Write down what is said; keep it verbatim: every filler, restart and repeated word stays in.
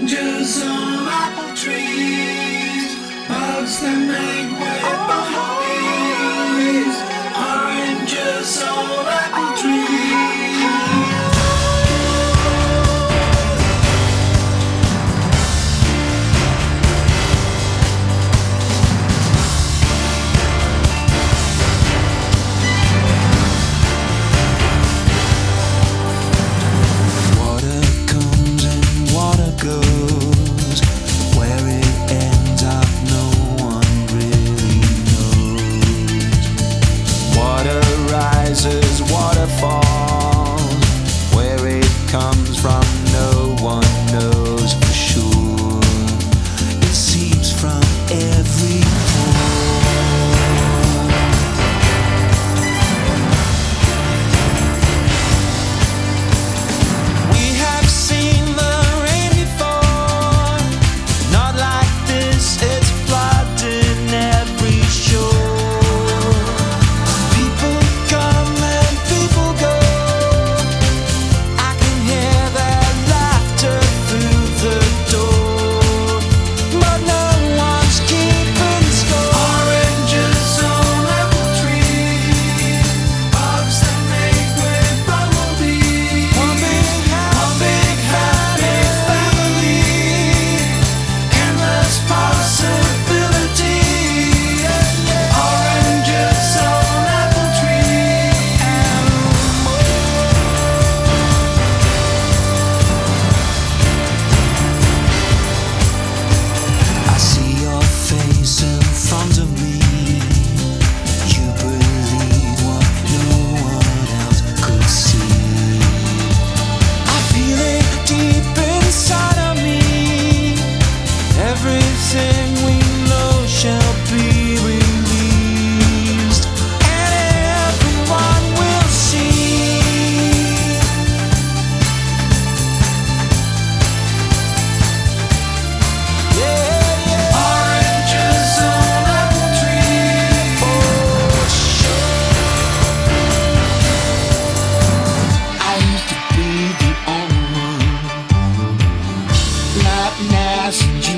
Oranges on apple trees, bugs that make way bumblebees. Oranges on apple trees. Waterfall, where it comes from, no one knows for sure. It seeps from every pore. We have seen the rain before, not like this. It's flooding every shore. Everything we know shall be released, and everyone will see. Yeah, yeah. Oranges on apple tree, for sure. I used to be the only one, like nasty.